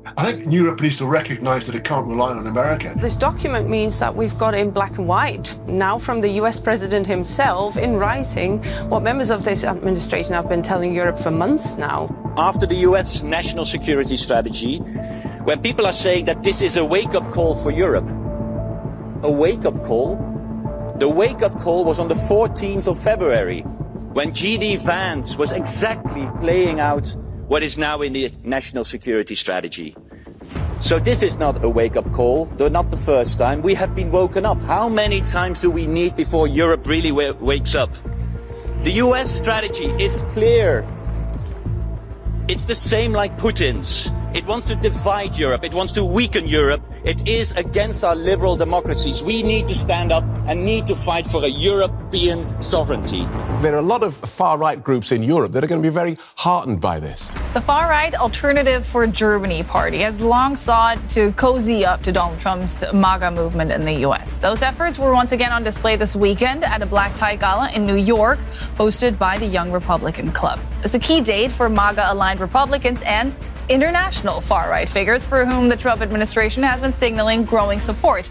S32: I think Europe needs to recognise that it can't rely on America.
S1: This document means that we've got in black and white, now from the US president himself, in writing, what members of this administration have been telling Europe for months now.
S4: After the US national security strategy, when people are saying that this is a wake-up call for Europe, a wake-up call, the wake-up call was on the 14th of February, when G.D. Vance was exactly laying out what is now in the national security strategy. So this is not a wake-up call, though not the first time. We have been woken up. How many times do we need before Europe really wakes up? The US strategy is clear. It's the same like Putin's. It wants to divide Europe. It wants to weaken Europe. It is against our liberal democracies. We need to stand up and need to fight for a European sovereignty.
S30: There are a lot of far-right groups in Europe that are going to be very heartened by this.
S11: The far-right Alternative for Germany party has long sought to cozy up to Donald Trump's MAGA movement in the U.S. Those efforts were once again on display this weekend at a black tie gala in New York, hosted by the Young Republican Club. It's a key date for MAGA-aligned Republicans and international far-right figures for whom the Trump administration has been signaling growing support.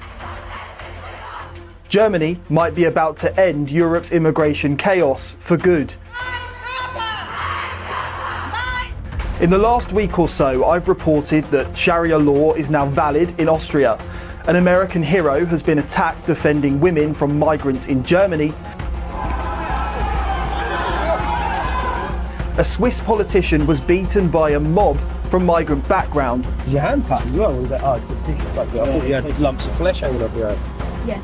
S10: Germany might be about to end Europe's immigration chaos for good. In the last week or so, I've reported that Sharia law is now valid in Austria. An American hero has been attacked defending women from migrants in Germany. A Swiss politician was beaten by a mob from migrant background.
S12: Did your hand cut as well? Was that, I thought you had lumps of flesh hanging off your head.
S1: Yeah.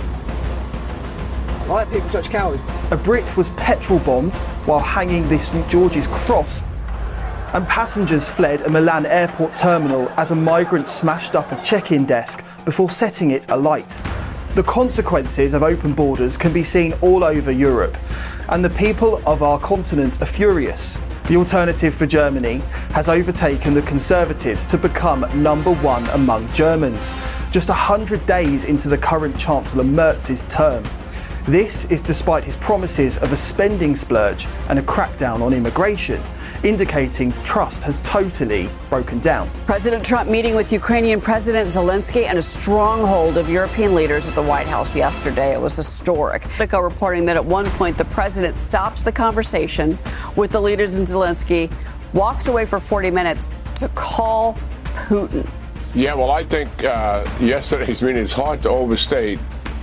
S12: Why are people such cowards?
S10: A Brit was petrol bombed while hanging the St George's Cross. And passengers fled a Milan airport terminal as a migrant smashed up a check-in desk before setting it alight. The consequences of open borders can be seen all over Europe, and the people of our continent are furious. The Alternative for Germany has overtaken the Conservatives to become number one among Germans, just 100 days into the current Chancellor Merz's term. This is despite his promises of a spending splurge and a crackdown on immigration, indicating trust has totally broken down.
S13: President Trump meeting with Ukrainian President Zelensky and a stronghold of European leaders at the White House yesterday. It was historic. Politico reporting that at one point the president stops the conversation with the leaders and Zelensky, walks away for 40 minutes to call Putin.
S14: Yeah, well, I think yesterday's meeting is hard to overstate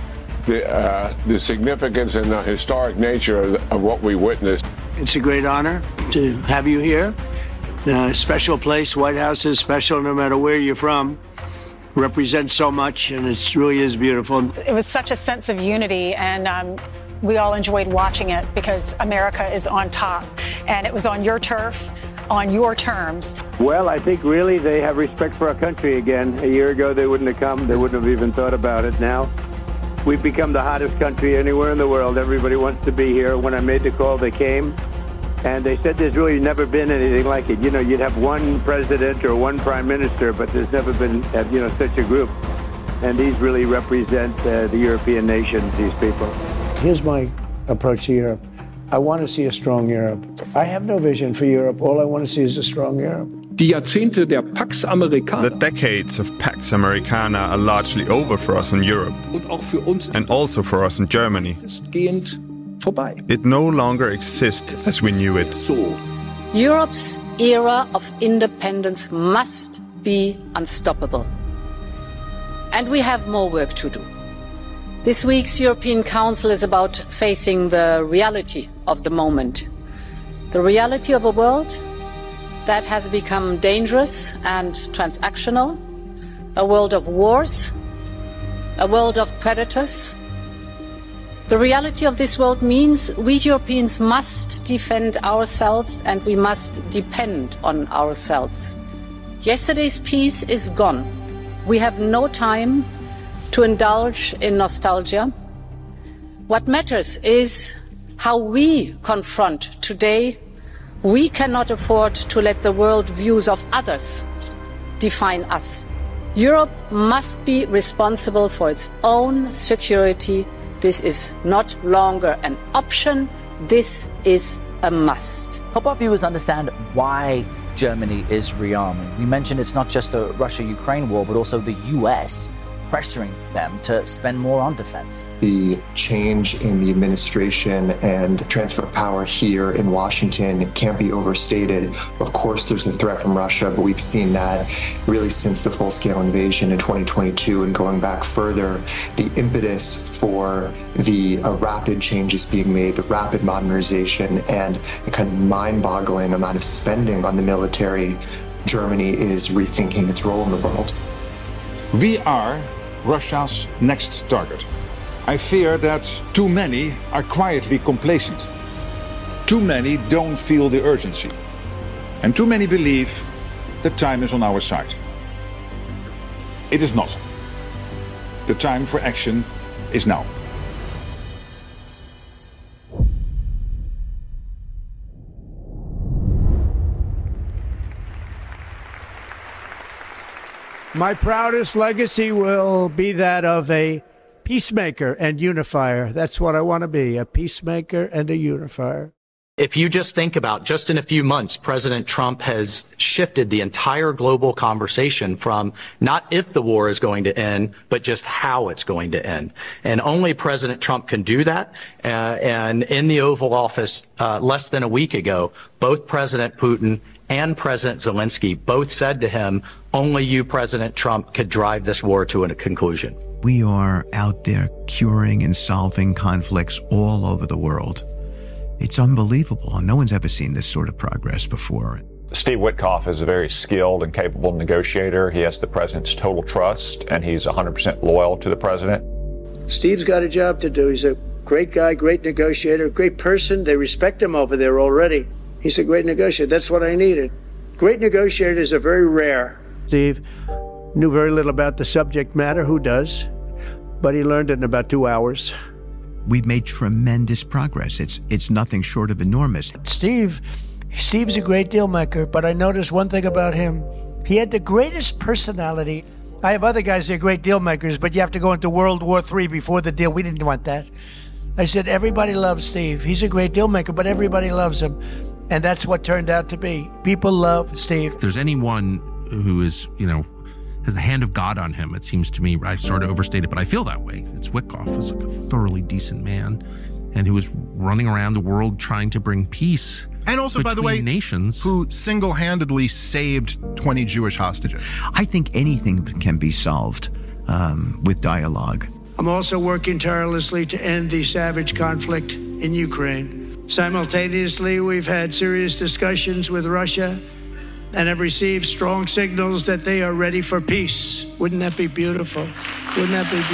S14: the significance and the historic nature of what we witnessed.
S15: It's a great honor to have you here. Special place. White House is special no matter where you're from. Represents so much, and it really is beautiful.
S17: It was such a sense of unity, and we all enjoyed watching it because America is on top, and it was on your turf, on your terms.
S15: Well, I think really they have respect for our country again. A year ago, they wouldn't have come. They wouldn't have even thought about it. Now, we've become the hottest country anywhere in the world. Everybody wants to be here. When I made the call, they came. And they said there's really never been anything like it. You know, you'd have one president or one prime minister, but there's never been, such a group. And these really represent the European nations, these people.
S12: Here's my approach to Europe. I want to see a strong Europe. I have no vision for Europe. All I want to see is a strong Europe.
S24: The decades of Pax Americana are largely over for us in Europe, and also for us in Germany. It no longer exists as we knew it.
S13: Europe's era of independence must be unstoppable. And we have more work to do. This week's European Council is about facing the reality of the moment. The reality of a world that has become dangerous and transactional, a world of wars, a world of predators. The reality of this world means we Europeans must defend ourselves and we must depend on ourselves. Yesterday's peace is gone. We have no time to indulge in nostalgia. What matters is how we confront today. We cannot afford to let the world views of others define us. Europe must be responsible for its own security. This is not longer an option. This is a must.
S26: Help our viewers understand why
S2: Germany is rearming. We mentioned it's not just the Russia-Ukraine war, but also the US pressuring them to spend more on defense.
S3: The change in the administration and transfer of power here in Washington can't be overstated. Of course, there's a threat from Russia, but we've seen that really since the full-scale invasion in 2022 and going back further. The impetus for the rapid changes being made, the rapid modernization, and the kind of mind-boggling amount of spending on the military, Germany is rethinking its role in the world.
S5: We are Russia's next target. I fear that too many are quietly complacent. Too many don't feel the urgency. And too many believe that time is on our side. It is not. The time for action is now.
S12: My proudest legacy will be that of a peacemaker and unifier. That's what I want to be, a peacemaker and a unifier.
S18: If you just think about, just in a few months, President Trump has shifted the entire global conversation from not if the war is going to end, but just how it's going to end. And only President Trump can do that. And in the Oval Office less than a week ago, both President Putin and President Zelensky both said to him, only you, President Trump, could drive this war to a conclusion.
S19: We are out there curing and solving conflicts all over the world. It's unbelievable. No one's ever seen this sort of progress before.
S20: Steve Witkoff is a very skilled and capable negotiator. He has the president's total trust, and he's 100% loyal to the president.
S12: Steve's got a job to do. He's a great guy, great negotiator, great person. They respect him over there already. He's a great negotiator. That's what I needed. Great negotiators are very rare. Steve knew very little about the subject matter. Who does? But he learned it in about 2 hours.
S19: We've made tremendous progress. It's nothing short of enormous.
S12: Steve's a great deal maker, but I noticed one thing about him. He had the greatest personality. I have other guys that are great deal makers, but you have to go into World War III before the deal. We didn't want that. I said, everybody loves Steve. He's a great deal maker, but everybody loves him. And that's what turned out to be. People love Steve.
S21: If there's anyone who is, has the hand of God on him, it seems to me, I sort of overstated, but I feel that way. It's Witkoff, who's like a thoroughly decent man and who was running around the world trying to bring peace. And also, by the way, nations who single-handedly saved 20 Jewish hostages.
S19: I think anything can be solved with dialogue.
S12: I'm also working tirelessly to end the savage conflict in Ukraine. Simultaneously, we've had serious discussions with Russia and have received strong signals that they are ready for peace. Wouldn't that be beautiful? Wouldn't that be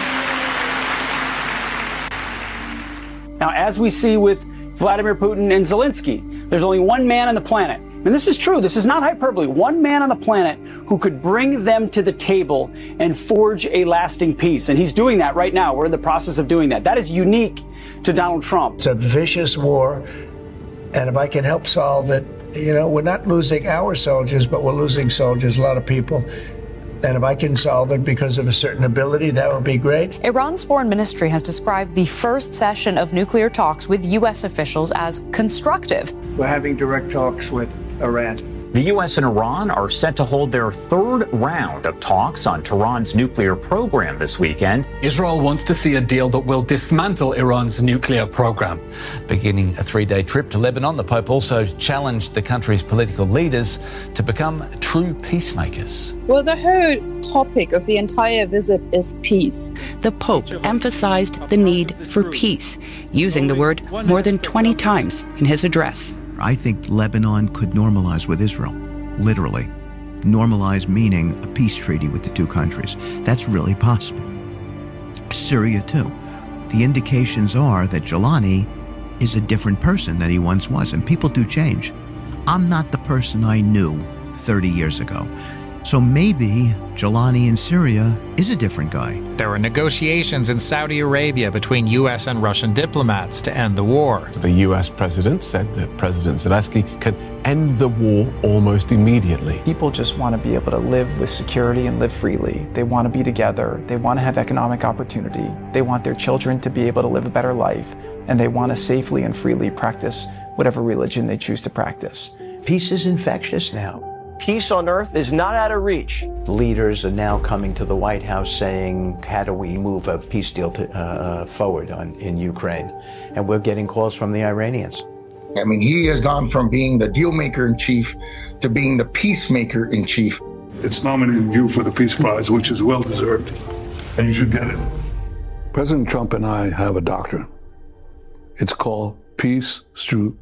S12: beautiful?
S22: Now, as we see with Vladimir Putin and Zelensky, there's only one man on the planet, and this is true, this is not hyperbole, one man on the planet who could bring them to the table and forge a lasting peace. And he's doing that right now. We're in the process of doing that. That is unique to Donald Trump.
S12: It's a vicious war, and if I can help solve it, we're not losing our soldiers, but we're losing soldiers, a lot of people. And if I can solve it because of a certain ability, that would be great.
S23: Iran's foreign ministry has described the first session of nuclear talks with U.S. officials as constructive.
S12: We're having direct talks with Iran.
S26: The U.S. and Iran are set to hold their third round of talks on Tehran's nuclear program this weekend.
S27: Israel wants to see a deal that will dismantle Iran's nuclear program.
S28: Beginning a 3-day trip to Lebanon, the Pope also challenged the country's political leaders to become true peacemakers.
S29: Well, the whole topic of the entire visit is peace.
S34: The Pope emphasized the need for peace, using the word more than 20 times in his address.
S19: I think Lebanon could normalize with Israel, literally. Normalize meaning a peace treaty with the two countries. That's really possible. Syria, too. The indications are that Jelani is a different person than he once was, and people do change. I'm not the person I knew 30 years ago. So maybe Jelani in Syria is a different guy.
S35: There are negotiations in Saudi Arabia between U.S. and Russian diplomats to end the war.
S30: The U.S. president said that President Zelensky can end the war almost immediately.
S36: People just want to be able to live with security and live freely. They want to be together. They want to have economic opportunity. They want their children to be able to live a better life. And they want to safely and freely practice whatever religion they choose to practice.
S1: Peace is infectious now.
S4: Peace on earth is not out of reach.
S1: Leaders are now coming to the White House saying, how do we move a peace deal forward in Ukraine? And we're getting calls from the Iranians.
S6: I mean, he has gone from being the deal maker in chief to being the peacemaker in chief.
S7: It's nominating you for the Peace Prize, which is well deserved, and you should get it. President Trump and I have a doctrine. It's called peace through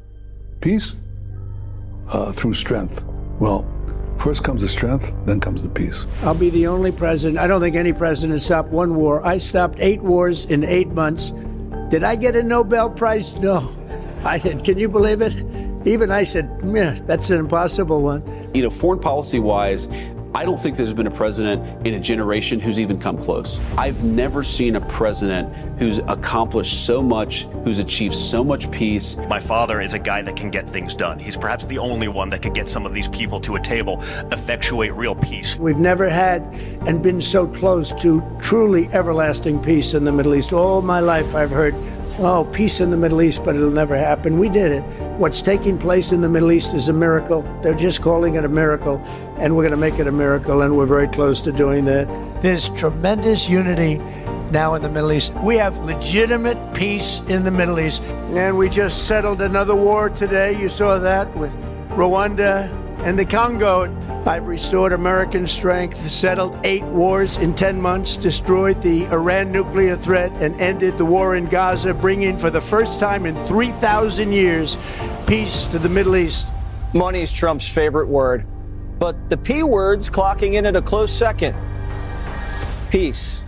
S7: strength. Well, first comes the strength, then comes the peace.
S12: I'll be the only president. I don't think any president stopped one war. I stopped 8 wars in 8 months. Did I get a Nobel Prize? No. I said, can you believe it? Even I said, yeah, that's an impossible one.
S8: You know, foreign policy-wise, I don't think there's been a president in a generation who's even come close. I've never seen a president who's accomplished so much, who's achieved so much peace.
S9: My father is a guy that can get things done. He's perhaps the only one that could get some of these people to a table, effectuate real peace.
S12: We've never had and been so close to truly everlasting peace in the Middle East. All my life I've heard, oh, peace in the Middle East, but it'll never happen. We did it. What's taking place in the Middle East is a miracle. They're just calling it a miracle, and we're going to make it a miracle, and we're very close to doing that. There's tremendous unity now in the Middle East. We have legitimate peace in the Middle East, and we just settled another war today. You saw that with Rwanda and the Congo. I've restored American strength, settled 8 wars in 10 months, destroyed the Iran nuclear threat, and ended the war in Gaza, bringing for the first time in 3,000 years peace to the Middle East.
S4: Money's Trump's favorite word, but the P word's clocking in at a close second. Peace.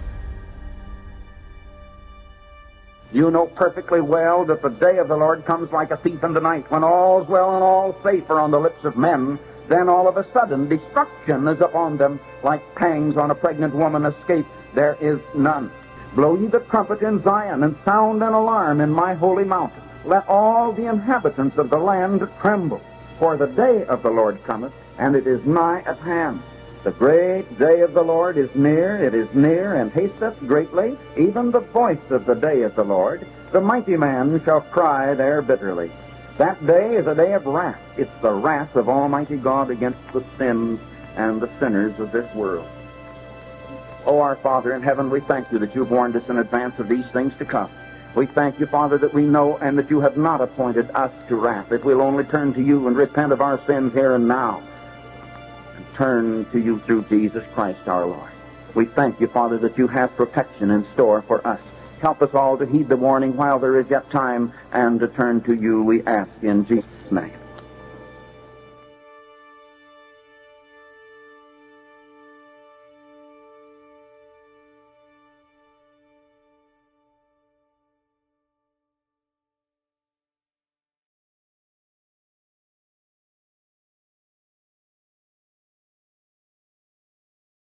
S10: You know perfectly well that the day of the Lord comes like a thief in the night, when all's well and all safe are on the lips of men. Then all of a sudden destruction is upon them, like pangs on a pregnant woman. Escape there is none. Blow ye the trumpet in Zion, and sound an alarm in my holy mountain. Let all the inhabitants of the land tremble. For the day of the Lord cometh, and it is nigh at hand. The great day of the Lord is near, it is near, and hasteth greatly, even the voice of the day of the Lord. The mighty man shall cry there bitterly. That day is a day of wrath. It's the wrath of Almighty God against the sins and the sinners of this world. Oh, our Father in heaven, we thank you that you've warned us in advance of these things to come. We thank you, Father, that we know and that you have not appointed us to wrath, if we'll only turn to you and repent of our sins here and now, and turn to you through Jesus Christ our Lord. We thank you, Father, that you have protection in store for us. Help us all to heed the warning while there is yet time, and to turn to you, we ask in Jesus' name.